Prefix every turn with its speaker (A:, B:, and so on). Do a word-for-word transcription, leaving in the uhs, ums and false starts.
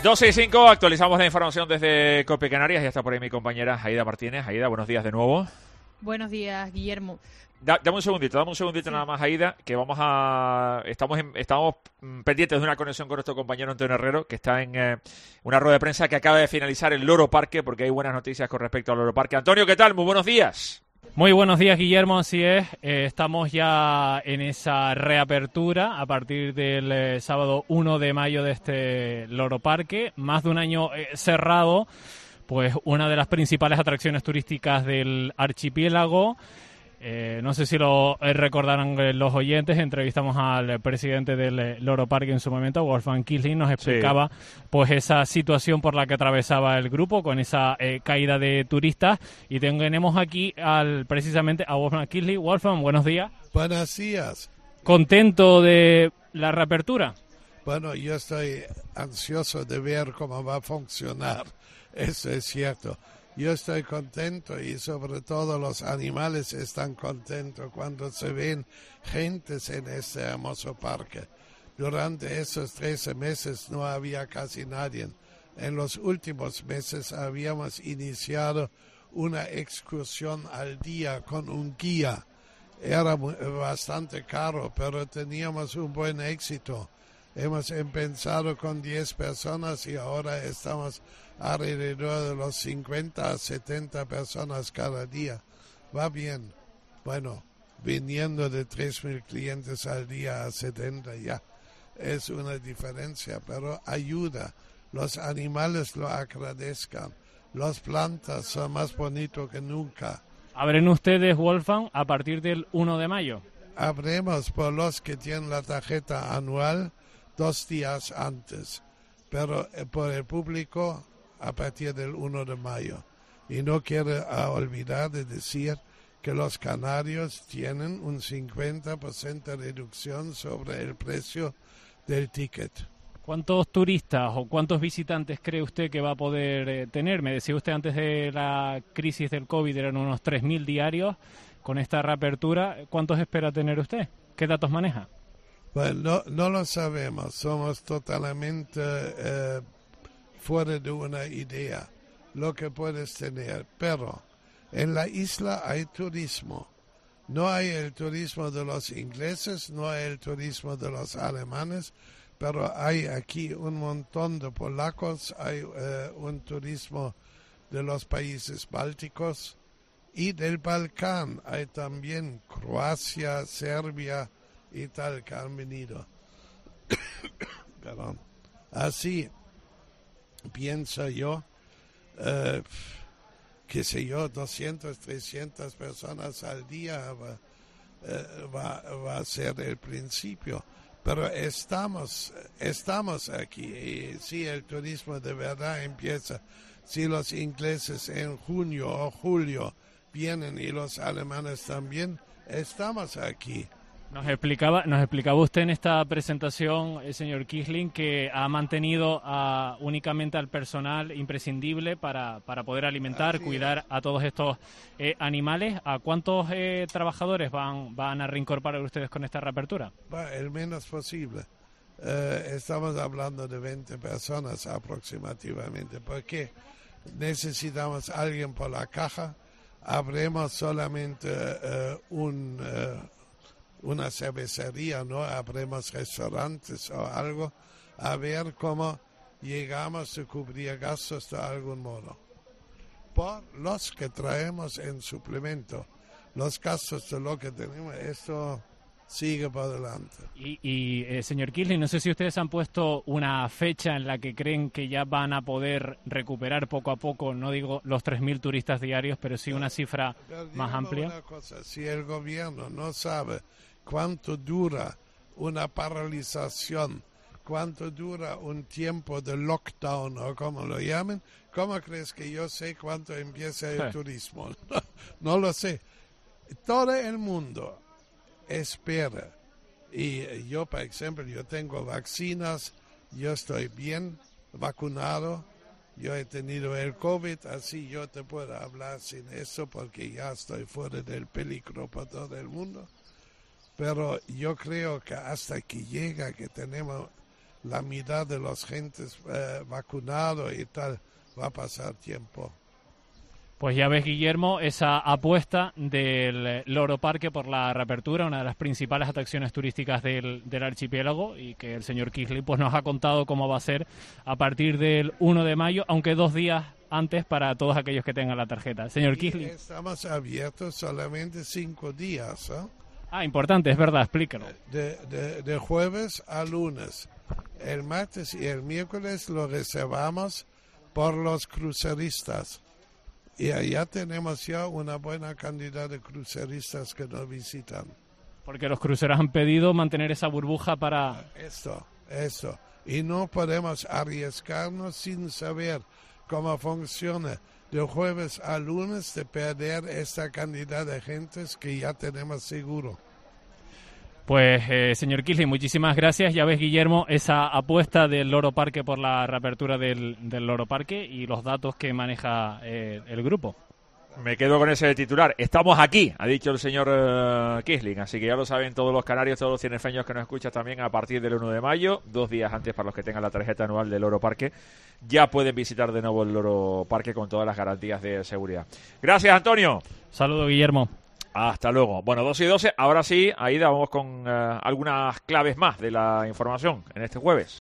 A: doce y cinco, actualizamos la información desde Cope Canarias. Ya está por ahí mi compañera Aida Martínez. Aida, buenos días de nuevo.
B: Buenos días, Guillermo.
A: Da, dame un segundito, dame un segundito sí. nada más, Aida, que vamos a... Estamos en, estamos pendientes de una conexión con nuestro compañero Antonio Herrero, que está en eh, una rueda de prensa que acaba de finalizar el Loro Parque, porque hay buenas noticias con respecto al Loro Parque. Antonio, ¿qué tal? Muy buenos días.
C: Muy buenos días, Guillermo, así es. Eh, estamos ya en esa reapertura a partir del eh, sábado uno de mayo de este Loro Parque. Más de un año eh, cerrado, pues una de las principales atracciones turísticas del archipiélago. Eh, no sé si lo recordarán los oyentes, entrevistamos al presidente del Loro Parque en su momento, Wolfgang Kiesling, nos explicaba sí. pues esa situación por la que atravesaba el grupo con esa eh, caída de turistas, y tenemos aquí al precisamente a Wolfgang Kiesling. Wolfgang, buenos días.
D: Buenos días.
C: ¿Contento de la reapertura?
D: Bueno, yo estoy ansioso de ver cómo va a funcionar, eso es cierto. Yo estoy contento y sobre todo los animales están contentos cuando se ven gentes en este hermoso parque. Durante esos trece meses no había casi nadie. En los últimos meses habíamos iniciado una excursión al día con un guía. Era bastante caro, pero teníamos un buen éxito. Hemos empezado con diez personas y ahora estamos alrededor de los cincuenta a setenta personas cada día. Va bien. Bueno, viniendo de tres mil clientes al día a setenta ya es una diferencia, pero ayuda. Los animales lo agradezcan. Las plantas son más bonitas que nunca.
C: ¿Abren ustedes, Wolfgang, a partir del uno de mayo?
D: Abremos por los que tienen la tarjeta anual dos días antes, pero por el público a partir del uno de mayo. Y no quiero olvidar de decir que los canarios tienen un cincuenta por ciento de reducción sobre el precio del ticket.
C: ¿Cuántos turistas o cuántos visitantes cree usted que va a poder eh, tener? Me decía usted antes de la crisis del COVID eran unos tres mil diarios. Con esta reapertura, ¿cuántos espera tener usted? ¿Qué datos maneja?
D: Bueno, no, no lo sabemos, somos totalmente eh, fuera de una idea lo que puedes tener, pero en la isla hay turismo. No hay el turismo de los ingleses, no hay el turismo de los alemanes, pero hay aquí un montón de polacos, hay eh, un turismo de los países bálticos y del Balcán. Hay también Croacia, Serbia y tal que han venido. Perdón. Así pienso yo, eh, qué sé yo, doscientas, trescientas personas al día va, eh, va, va a ser el principio. Pero estamos, estamos aquí y si el turismo de verdad empieza, si los ingleses en junio o julio vienen y los alemanes también, estamos aquí.
C: Nos explicaba, nos explicaba usted en esta presentación, el señor Kiesling, que ha mantenido a, únicamente al personal imprescindible para, para poder alimentar, Así cuidar es. a todos estos eh, animales. ¿A cuántos eh, trabajadores van, van a reincorporar ustedes con esta reapertura?
D: Bueno, el menos posible. Eh, estamos hablando de veinte personas aproximadamente, porque necesitamos alguien por la caja. Habremos solamente uh, un... Uh, una cervecería, ¿no? Habremos restaurantes o algo, a ver cómo llegamos a cubrir gastos de algún modo. Por los que traemos en suplemento, los gastos de lo que tenemos, esto sigue por delante.
C: Y, y eh, señor Kiesling, no sé si ustedes han puesto una fecha en la que creen que ya van a poder recuperar poco a poco, no digo los tres mil turistas diarios, pero sí una cifra pero, pero más amplia.
D: Una cosa, si el gobierno no sabe cuánto dura una paralización, cuánto dura un tiempo de lockdown o como lo llamen, ¿cómo crees que yo sé cuánto empieza el sí. turismo? No, no lo sé. Todo el mundo espera. Y yo, por ejemplo, yo tengo vacunas, yo estoy bien vacunado, yo he tenido el COVID, así yo te puedo hablar sin eso porque ya estoy fuera del peligro para todo el mundo. Pero yo creo que hasta que llega, que tenemos la mitad de los gentes eh, vacunados y tal, va a pasar tiempo.
C: Pues ya ves, Guillermo, esa apuesta del Loro Parque por la reapertura, una de las principales atracciones turísticas del, del archipiélago, y que el señor Kisling pues nos ha contado cómo va a ser a partir del uno de mayo, aunque dos días antes para todos aquellos que tengan la tarjeta. Señor Kisling.
D: Estamos abiertos solamente cinco días, ¿eh?
C: Ah, importante, es verdad, explícalo.
D: De, de, de jueves a lunes. El martes y el miércoles lo reservamos por los cruceristas. Y allá tenemos ya una buena cantidad de cruceristas que nos visitan.
C: Porque los cruceros han pedido mantener esa burbuja para...
D: Esto, esto. Y no podemos arriesgarnos sin saber cómo funciona de jueves a lunes de perder esta cantidad de gentes que ya tenemos seguro.
C: Pues, eh, señor Kisling, muchísimas gracias. Ya ves, Guillermo, esa apuesta del Loro Parque por la reapertura del, del Loro Parque y los datos que maneja eh, el grupo.
A: Me quedo con ese titular. Estamos aquí, ha dicho el señor uh, Kisling. Así que ya lo saben todos los canarios, todos los cienefeños que nos escuchan también a partir del uno de mayo, dos días antes para los que tengan la tarjeta anual del Loro Parque, ya pueden visitar de nuevo el Loro Parque con todas las garantías de seguridad. Gracias, Antonio.
C: Saludos, Guillermo.
A: Hasta luego. Bueno, doce y doce. Ahora sí, Aida, vamos con uh, algunas claves más de la información en este jueves.